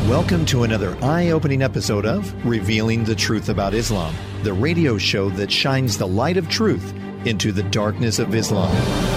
Welcome to another eye-opening episode of Revealing the Truth About Islam, the radio show that shines the light of truth into the darkness of Islam.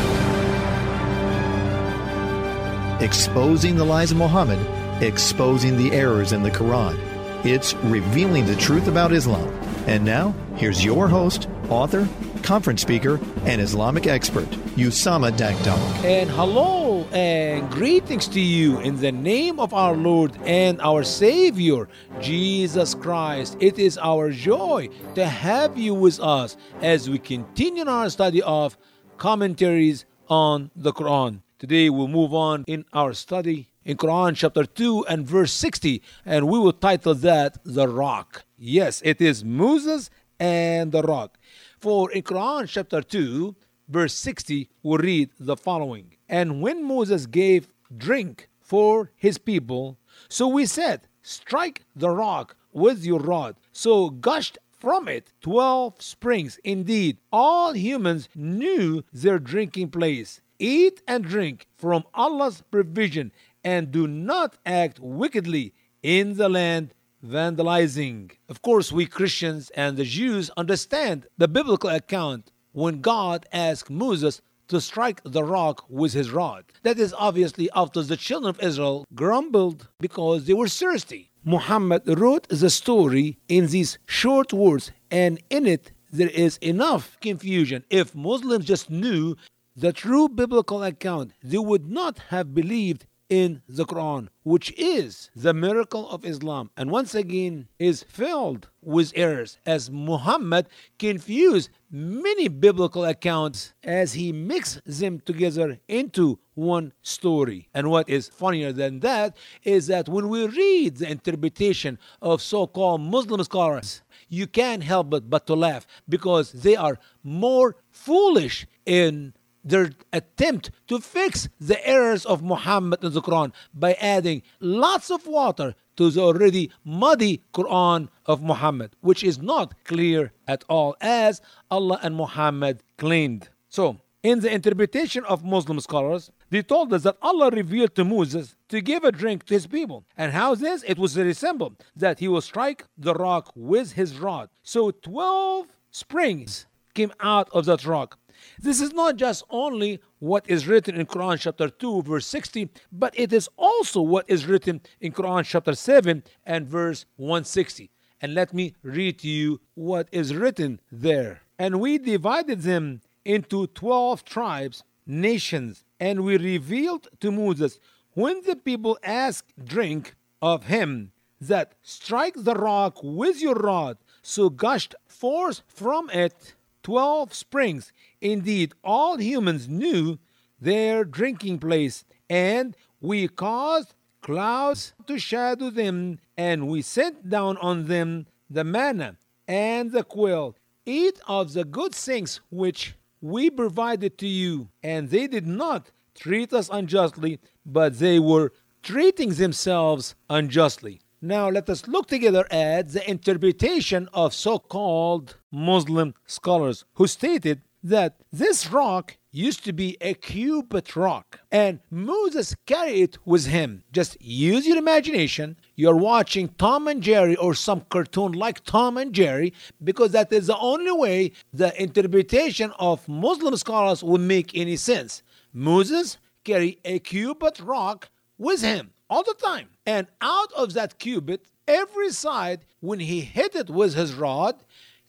Exposing the lies of Muhammad, exposing the errors in the Quran. It's Revealing the Truth About Islam. And now, here's your host, author, conference speaker, and Islamic expert, Usama Dagdar. And hello and greetings to you in the name of our Lord and our Savior, Jesus Christ. It is our joy to have you with us as we continue our study of commentaries on the Quran. Today we'll move on in our study in Quran chapter 2 and verse 60, and we will title that The Rock. Yes, it is Moses and the Rock. For in Quran chapter 2, verse 60, we read the following. And when Moses gave drink for his people, so we said, strike the rock with your rod. So gushed from it 12 springs. Indeed, all humans knew their drinking place. Eat and drink from Allah's provision, and do not act wickedly in the land, vandalizing. Of course, we Christians and the Jews understand the biblical account when God asked Moses to strike the rock with his rod. That is obviously after the children of Israel grumbled because they were thirsty. Muhammad wrote the story in these short words, and in it there is enough confusion. If Muslims just knew the true biblical account, they would not have believed in the Quran, which is the miracle of Islam, and once again is filled with errors, as Muhammad confused many biblical accounts as he mixed them together into one story. And what is funnier than that is that when we read the interpretation of so-called Muslim scholars, you can't help but to laugh, because they are more foolish in their attempt to fix the errors of Muhammad in the Quran by adding lots of water to the already muddy Quran of Muhammad, which is not clear at all, as Allah and Muhammad claimed. So, in the interpretation of Muslim scholars, they told us that Allah revealed to Moses to give a drink to his people. And how is this? It was very simple, that he will strike the rock with his rod. So 12 springs came out of that rock. This is not just only what is written in Quran chapter 2 verse 60, but it is also what is written in Quran chapter 7 and verse 160. And let me read to you what is written there. And we divided them into 12 tribes, nations, and we revealed to Moses, when the people asked drink of him, that strike the rock with your rod. So gushed forth from it 12 springs. Indeed, all humans knew their drinking place, and we caused clouds to shadow them, and we sent down on them the manna and the quail. Eat of the good things which we provided to you. And they did not treat us unjustly, but they were treating themselves unjustly. Now let us look together at the interpretation of so-called Muslim scholars, who stated that this rock used to be a cubit rock, and Moses carried it with him. Just use your imagination. You're watching Tom and Jerry or some cartoon like Tom and Jerry, because that is the only way the interpretation of Muslim scholars will make any sense. Moses carried a cubit rock with him all the time, and out of that cubit, every side, when he hit it with his rod,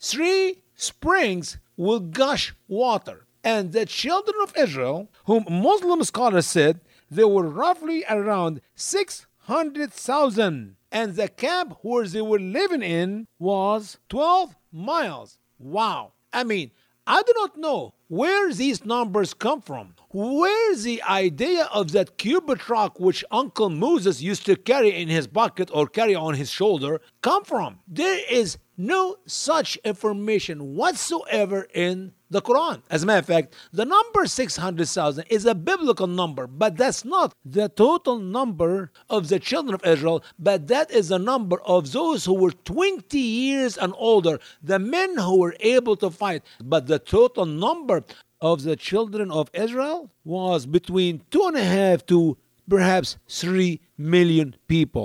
3 springs will gush water. And the children of Israel, whom Muslim scholars said there were roughly around 600,000, and the camp where they were living in was 12 miles. Wow. I mean, I do not know where these numbers come from. Where's the idea of that cubit rock which Uncle Moses used to carry in his bucket or carry on his shoulder come from? There is no such information whatsoever in the Quran. As a matter of fact, the number 600,000 is a biblical number, but that's not the total number of the children of Israel, but that is the number of those who were 20 years and older, the men who were able to fight. But the total number of the children of Israel was between 2.5 to perhaps 3 million people.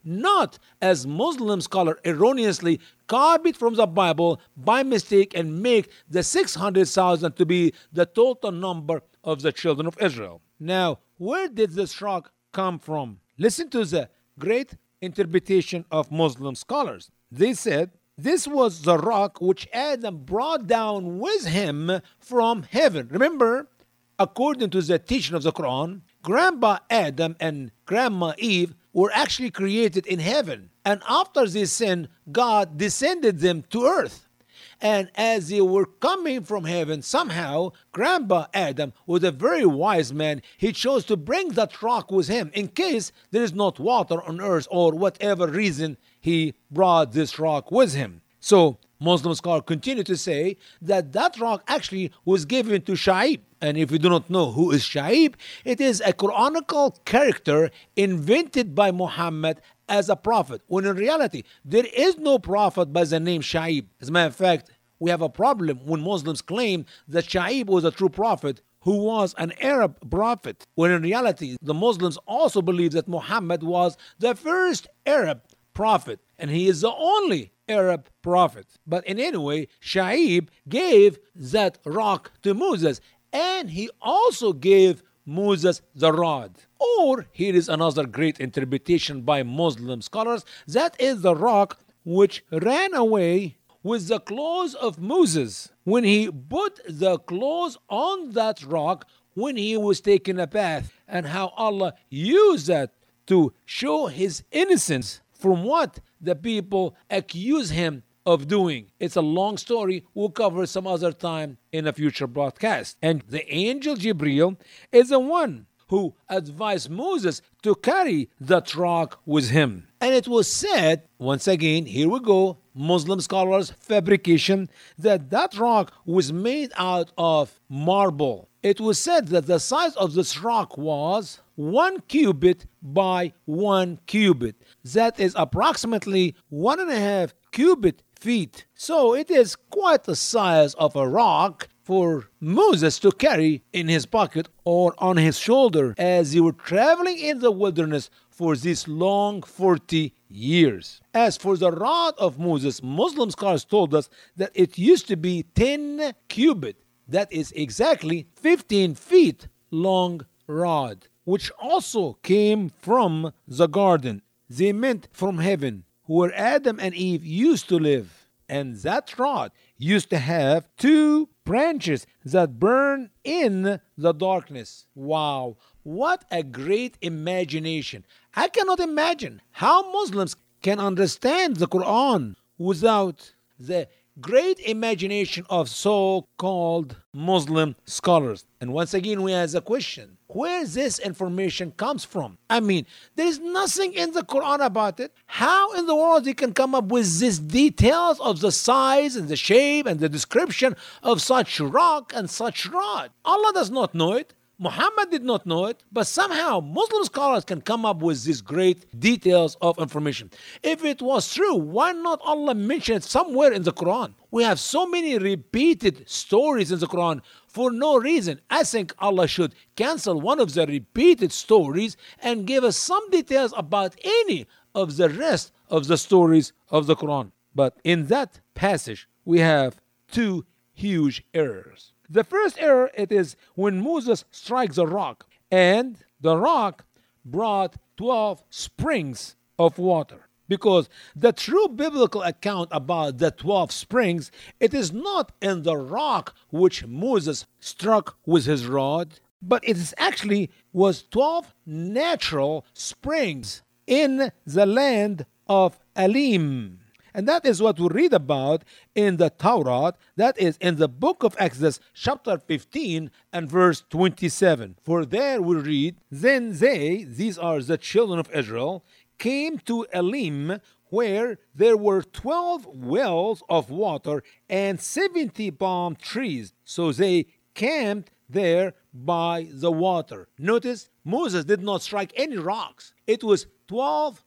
not as Muslim scholars erroneously copied from the Bible by mistake and make the 600,000 to be the total number of the children of Israel. Now, where did this rock come from? Listen to the great interpretation of Muslim scholars. They said, this was the rock which Adam brought down with him from heaven. Remember, according to the teaching of the Quran, Grandpa Adam and Grandma Eve were actually created in heaven. And after they sinned, God descended them to earth. And as they were coming from heaven, somehow, Grandpa Adam was a very wise man. He chose to bring that rock with him in case there is not water on earth or whatever reason he brought this rock with him. So, Muslim scholars continue to say that that rock actually was given to Shu'aib. And if you do not know who is Shu'aib, it is a Quranical character invented by Muhammad as a prophet, when in reality, there is no prophet by the name Shu'aib. As a matter of fact, we have a problem when Muslims claim that Shu'aib was a true prophet who was an Arab prophet, when in reality, the Muslims also believe that Muhammad was the first Arab prophet, and he is the only Arab prophet. But in any way, Shu'aib gave that rock to Moses, and he also gave Moses the rod. Or, here is another great interpretation by Muslim scholars, that is the rock which ran away with the clothes of Moses when he put the clothes on that rock when he was taking a bath, and how Allah used that to show his innocence from what the people accuse him of doing. It's a long story. We'll cover some other time in a future broadcast. And the angel Jibril is the one who advised Moses to carry that rock with him. And it was said, once again, here we go, Muslim scholars' fabrication, that that rock was made out of marble. It was said that the size of this rock was 1 cubit by 1 cubit. That is approximately 1.5 cubit feet. So it is quite the size of a rock for Moses to carry in his pocket or on his shoulder as he were traveling in the wilderness for this long 40 years. As for the rod of Moses, Muslim scholars told us that it used to be 10 cubit. That is exactly 15 feet long rod, which also came from the garden. They meant from heaven, where Adam and Eve used to live. And that rod used to have 2 branches that burn in the darkness. Wow, what a great imagination. I cannot imagine how Muslims can understand the Quran without the great imagination of so-called Muslim scholars. And once again, we ask a question: where this information comes from? I mean, there is nothing in the Quran about it. How in the world they can come up with these details of the size and the shape and the description of such rock and such rod? Allah does not know it. Muhammad did not know it, but somehow Muslim scholars can come up with these great details of information. If it was true, why not Allah mention it somewhere in the Quran? We have so many repeated stories in the Quran for no reason. I think Allah should cancel one of the repeated stories and give us some details about any of the rest of the stories of the Quran. But in that passage, we have 2 huge errors. The first error, it is when Moses strikes the rock, and the rock brought 12 springs of water. Because the true biblical account about the 12 springs, it is not in the rock which Moses struck with his rod, but it is actually was 12 natural springs in the land of Elim. And that is what we read about in the Torah, that is in the book of Exodus, chapter 15 and verse 27. For there we read, then they, these are the children of Israel, came to Elim, where there were 12 wells of water and 70 palm trees. So they camped there by the water. Notice, Moses did not strike any rocks. It was 12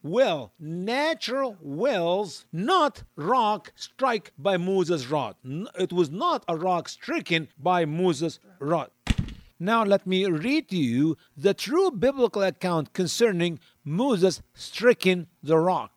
natural wells, not rock struck by Moses' rod. It was not a rock stricken by Moses' rod. Now let me read to you the true biblical account concerning Moses striking the rock.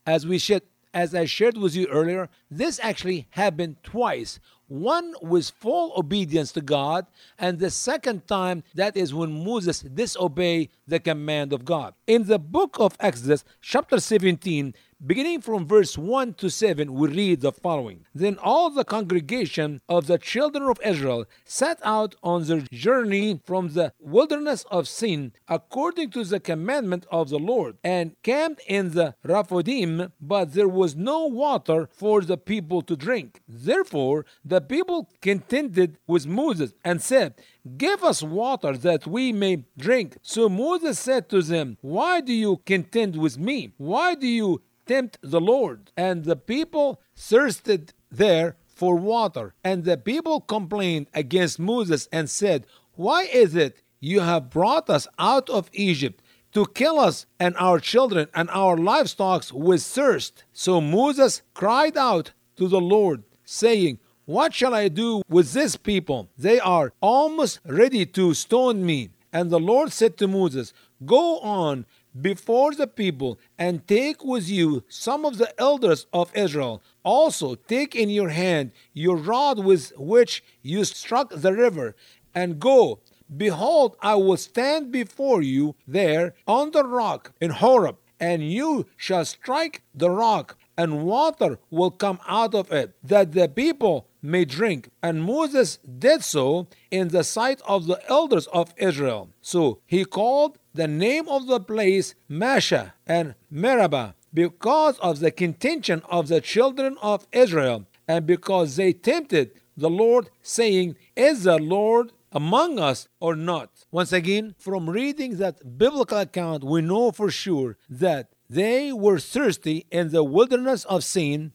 As I shared with you earlier, this actually happened twice. One with full obedience to God, and the second time, that is when Moses disobeyed the command of God. In the book of Exodus, chapter 17, beginning from verse 1 to 7, we read the following. Then all the congregation of the children of Israel set out on their journey from the wilderness of Sin, according to the commandment of the Lord, and camped in the Rephidim, but there was no water for the people to drink. Therefore the people contended with Moses and said, "Give us water that we may drink." So Moses said to them, "Why do you contend with me? Why do you tempt the Lord?" And the people thirsted there for water. And the people complained against Moses and said, "Why is it you have brought us out of Egypt to kill us and our children and our livestock with thirst?" So Moses cried out to the Lord, saying, "What shall I do with this people? They are almost ready to stone me." And the Lord said to Moses, "Go on before the people and take with you some of the elders of Israel. Also take in your hand your rod with which you struck the river, and go. Behold, I will stand before you there on the rock in Horeb, and you shall strike the rock, and water will come out of it, that the people may drink." And Moses did so in the sight of the elders of Israel. So he called the name of the place Massah and Meribah, because of the contention of the children of Israel, and because they tempted the Lord, saying, "Is the Lord among us or not?" Once again, from reading that biblical account, we know for sure that they were thirsty in the wilderness of Sin,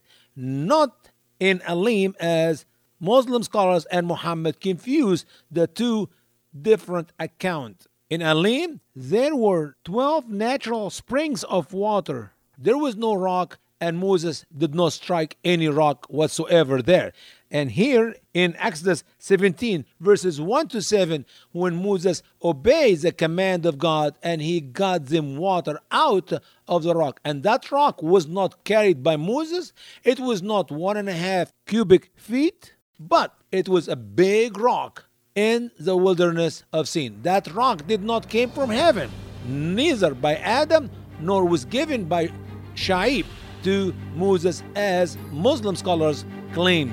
not in Elim, as Muslim scholars and Muhammad confuse the two different accounts. In Elim, there were 12 natural springs of water. There was no rock, and Moses did not strike any rock whatsoever there. And here in Exodus 17, verses 1 to 7, when Moses obeys the command of God and he got them water out of the rock. And that rock was not carried by Moses. It was not 1.5 cubic feet, but it was a big rock in the wilderness of Sin. That rock did not come from heaven, neither by Adam, nor was given by Shaib to Moses, as Muslim scholars claimed.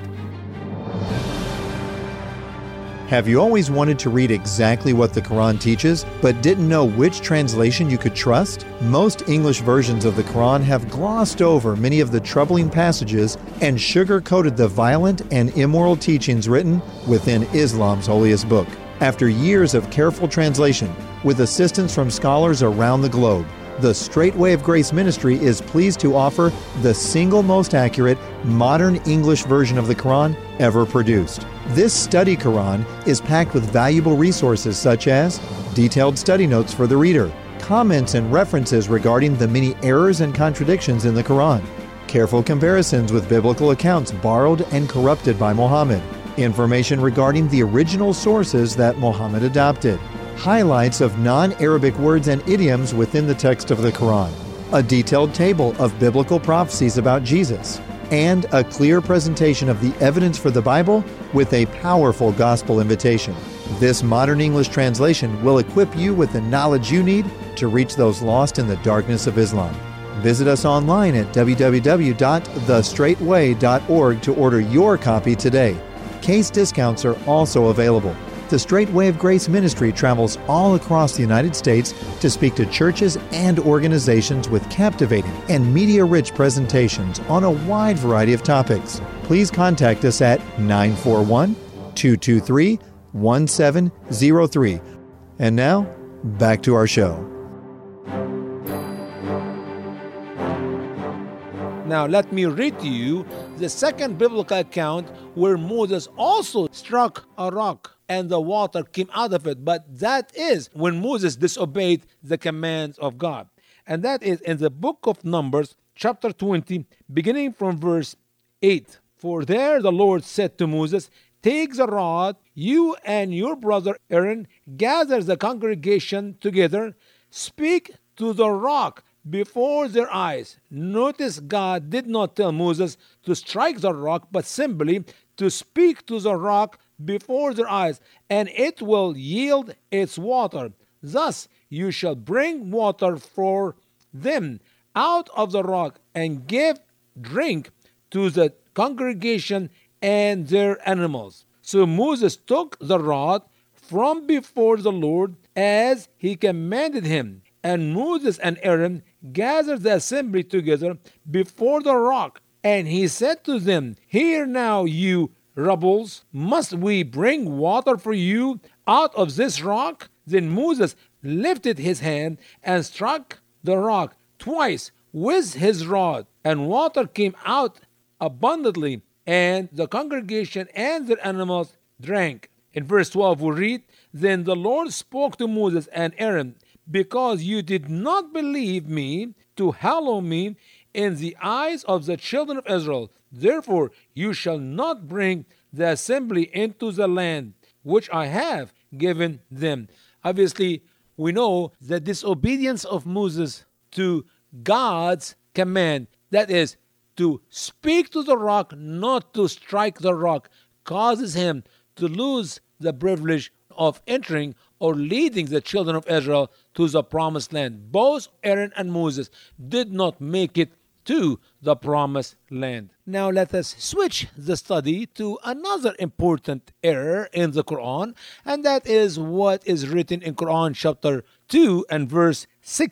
Have you always wanted to read exactly what the Quran teaches, but didn't know which translation you could trust? Most English versions of the Quran have glossed over many of the troubling passages and sugar-coated the violent and immoral teachings written within Islam's holiest book. After years of careful translation, with assistance from scholars around the globe, the Straight Way of Grace Ministry is pleased to offer the single most accurate, modern English version of the Quran ever produced. This study Quran is packed with valuable resources such as detailed study notes for the reader, comments and references regarding the many errors and contradictions in the Quran, careful comparisons with biblical accounts borrowed and corrupted by Muhammad, information regarding the original sources that Muhammad adopted, highlights of non-Arabic words and idioms within the text of the Quran, a detailed table of biblical prophecies about Jesus, and a clear presentation of the evidence for the Bible with a powerful gospel invitation. This modern English translation will equip you with the knowledge you need to reach those lost in the darkness of Islam. Visit us online at www.thestraightway.org to order your copy today. Case discounts are also available. The Straight Way of Grace Ministry travels all across the United States to speak to churches and organizations with captivating and media-rich presentations on a wide variety of topics. Please contact us at 941-223-1703. And now, back to our show. Now let me read to you the second biblical account where Moses also struck a rock and the water came out of it. But that is when Moses disobeyed the commands of God. And that is in the book of Numbers, chapter 20, beginning from verse 8. "For there the Lord said to Moses, take the rod, you and your brother Aaron gather the congregation together, speak to the rock before their eyes. Notice God did not tell Moses to strike the rock, but simply to speak to the rock before their eyes, and it will yield its water. Thus you shall bring water for them out of the rock, and give drink to the congregation and their animals. So Moses took the rod from before the Lord as he commanded him, and Moses and Aaron gathered the assembly together before the rock, and he said to them, Hear now, you rebels, must we bring water for you out of this rock? Then Moses lifted his hand and struck the rock twice with his rod, and water came out abundantly, and the congregation and their animals drank. In verse 12 we read, Then the Lord spoke to Moses and Aaron, Because you did not believe me to hallow me in the eyes of the children of Israel, therefore you shall not bring the assembly into the land which I have given them. Obviously, we know the disobedience of Moses to God's command, that is, to speak to the rock, not to strike the rock, causes him to lose the privilege of entering or leading the children of Israel to the promised land. Both Aaron and Moses did not make it to the promised land. Now let us switch the study to another important error in the Quran, and that is what is written in Quran chapter 2 and verse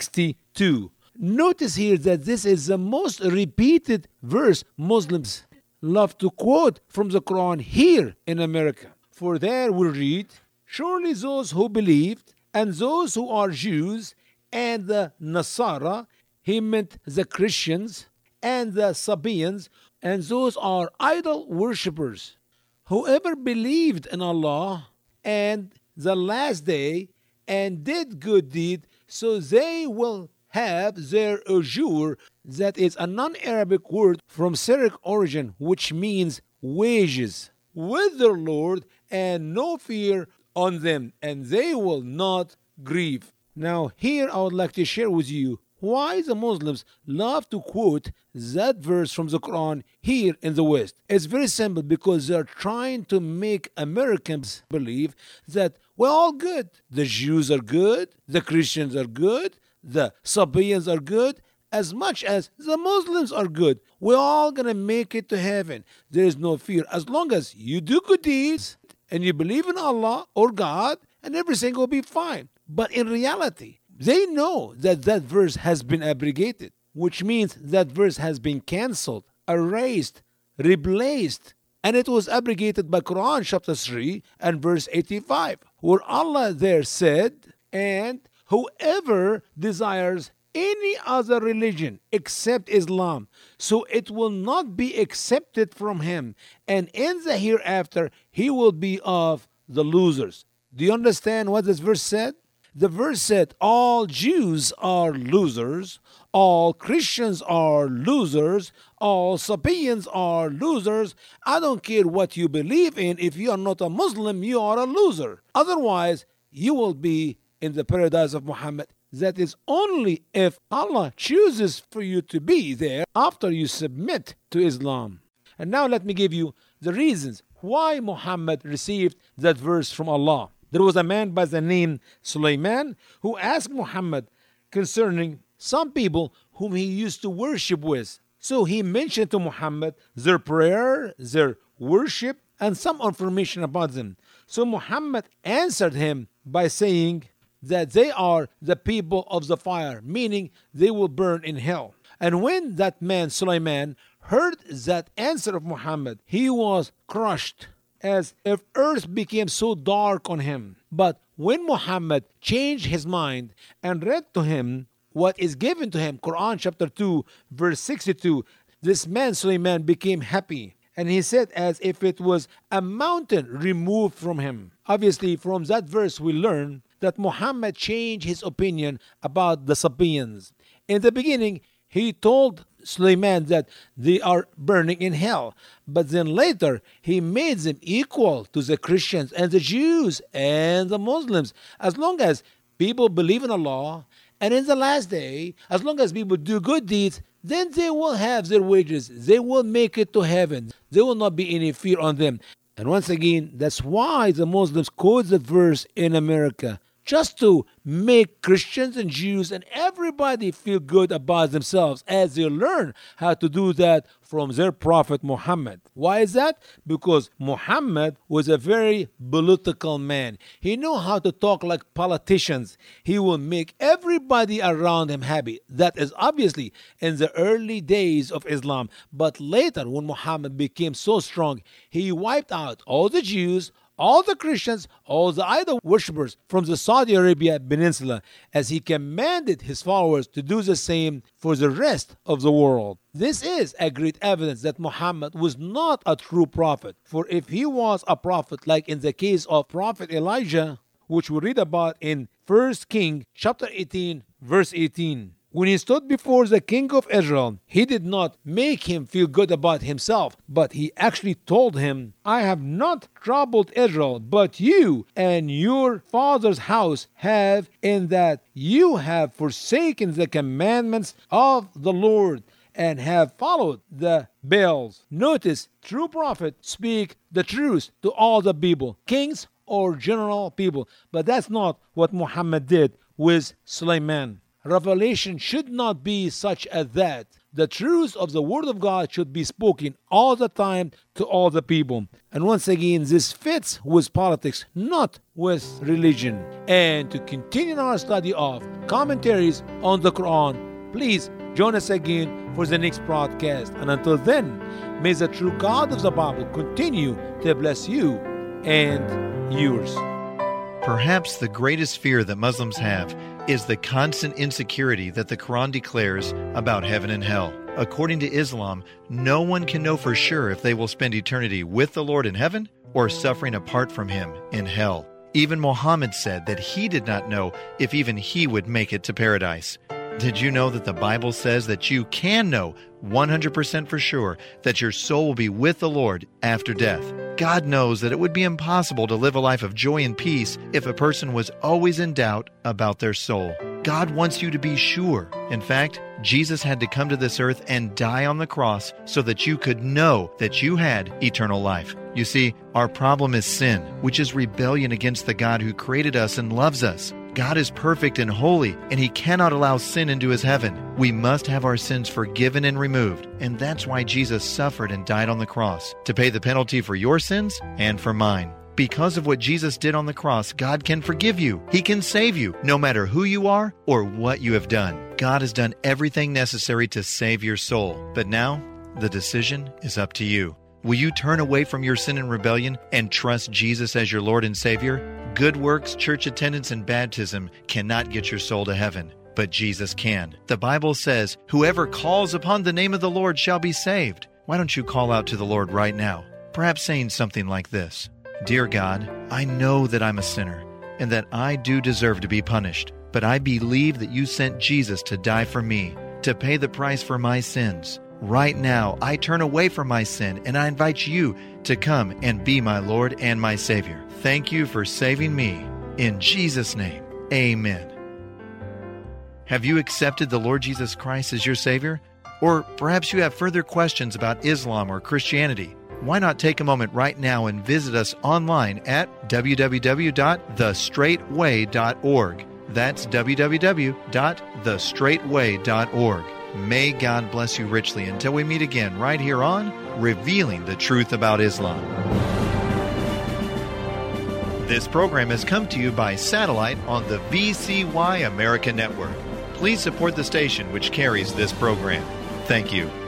62. Notice here that this is the most repeated verse Muslims love to quote from the Quran here in America. For there we read, Surely those who believed and those who are Jews and the Nasara, he meant the Christians, and the Sabians, and those are idol worshippers. Whoever believed in Allah and the last day and did good deed, so they will have their ujur, that is a non-Arabic word from Syriac origin, which means wages, with their Lord, and no fear on them, and they will not grieve. Now here I would like to share with you why the Muslims love to quote that verse from the Quran here in the West. It's very simple, because they're trying to make Americans believe that we're all good. The Jews are good, the Christians are good, the Sabians are good, as much as the Muslims are good. We're all going to make it to heaven. There is no fear. As long as you do good deeds and you believe in Allah or God, and everything will be fine. But in reality, they know that that verse has been abrogated, which means that verse has been cancelled, erased, replaced, and it was abrogated by Quran chapter 3 and verse 85, where Allah there said, And whoever desires any other religion except Islam, so it will not be accepted from him, and in the hereafter he will be of the losers. Do you understand what this verse said? The verse said all Jews are losers, all Christians are losers, all Sabians are losers. I don't care what you believe in. If you are not a Muslim, you are a loser. Otherwise, you will be in the paradise of Muhammad. That is only if Allah chooses for you to be there after you submit to Islam. And now let me give you the reasons why Muhammad received that verse from Allah. There was a man by the name Sulaiman who asked Muhammad concerning some people whom he used to worship with. So he mentioned to Muhammad their prayer, their worship, and some information about them. So Muhammad answered him by saying that they are the people of the fire, meaning they will burn in hell. And when that man Sulaiman heard that answer of Muhammad, he was crushed, as if earth became so dark on him. But when Muhammad changed his mind and read to him what is given to him, Quran chapter 2 verse 62, this man Sulaiman became happy, and he said as if it was a mountain removed from him. Obviously, from that verse we learn that Muhammad changed his opinion about the Sabians. In the beginning, he told Suleiman that they are burning in hell. But then later, he made them equal to the Christians and the Jews and the Muslims. As long as people believe in Allah, and in the last day, as long as people do good deeds, then they will have their wages. They will make it to heaven. There will not be any fear on them. And once again, that's why the Muslims quote the verse in America, just to make Christians and Jews and everybody feel good about themselves as they learn how to do that from their prophet Muhammad. Why is that? Because Muhammad was a very political man. He knew how to talk like politicians. He will make everybody around him happy. That is obviously in the early days of Islam. But later, when Muhammad became so strong, he wiped out all the Jews, all the Christians, all the idol worshippers from the Saudi Arabia Peninsula, as he commanded his followers to do the same for the rest of the world. This is a great evidence that Muhammad was not a true prophet. For if he was a prophet, like in the case of Prophet Elijah, which we read about in 1 Kings chapter 18, verse 18, when he stood before the king of Israel, he did not make him feel good about himself, but he actually told him, I have not troubled Israel, but you and your father's house have, in that you have forsaken the commandments of the Lord and have followed the Baals. Notice, true prophet speak the truth to all the people, kings or general people. But that's not what Muhammad did with Suleiman. Revelation should not be such as that. The truth of the Word of God should be spoken all the time to all the people. And once again, this fits with politics, not with religion. And to continue our study of commentaries on the Quran, please join us again for the next broadcast. And until then, may the true God of the Bible continue to bless you and yours. Perhaps the greatest fear that Muslims have is the constant insecurity that the Quran declares about heaven and hell. According to Islam, no one can know for sure if they will spend eternity with the Lord in heaven or suffering apart from Him in hell. Even Muhammad said that he did not know if even he would make it to paradise. Did you know that the Bible says that you can know 100% for sure that your soul will be with the Lord after death? God knows that it would be impossible to live a life of joy and peace if a person was always in doubt about their soul. God wants you to be sure. In fact, Jesus had to come to this earth and die on the cross so that you could know that you had eternal life. You see, our problem is sin, which is rebellion against the God who created us and loves us. God is perfect and holy, and He cannot allow sin into His heaven. We must have our sins forgiven and removed, and that's why Jesus suffered and died on the cross, to pay the penalty for your sins and for mine. Because of what Jesus did on the cross, God can forgive you. He can save you, no matter who you are or what you have done. God has done everything necessary to save your soul. But now, the decision is up to you. Will you turn away from your sin and rebellion and trust Jesus as your Lord and Savior? Good works, church attendance, and baptism cannot get your soul to heaven, but Jesus can. The Bible says, whoever calls upon the name of the Lord shall be saved. Why don't you call out to the Lord right now? Perhaps saying something like this: Dear God, I know that I'm a sinner and that I do deserve to be punished, but I believe that you sent Jesus to die for me, to pay the price for my sins. Right now, I turn away from my sin and I invite you to come and be my Lord and my Savior. Thank you for saving me. In Jesus' name, amen. Have you accepted the Lord Jesus Christ as your Savior? Or perhaps you have further questions about Islam or Christianity. Why not take a moment right now and visit us online at www.thestraightway.org. That's www.thestraightway.org. May God bless you richly until we meet again right here on Revealing the Truth About Islam. This program has come to you by satellite on the VCY America Network. Please support the station which carries this program. Thank you.